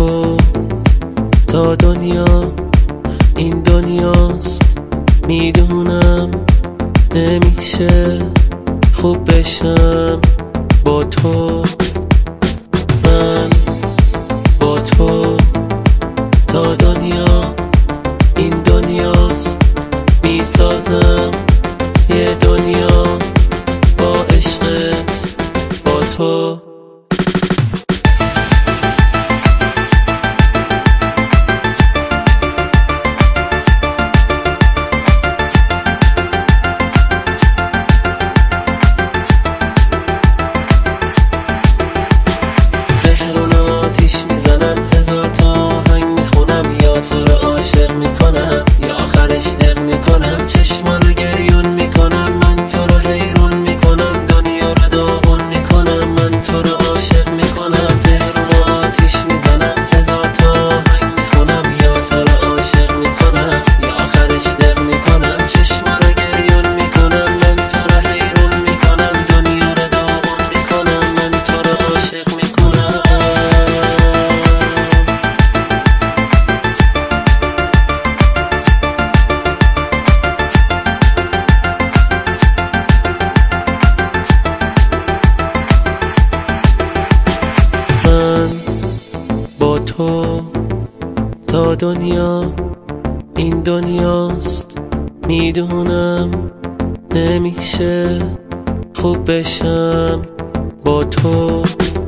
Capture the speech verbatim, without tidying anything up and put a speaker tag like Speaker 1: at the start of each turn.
Speaker 1: تو تا دنیا این دنیاست. میدونم نمیشه خوب بشم با تو. من با تو تا دنیا این دنیاست. میسازم یه دنیا با عشقت با تو. با تو تا دنیا این دنیاست. میدونم نمیشه خوب بشم با تو.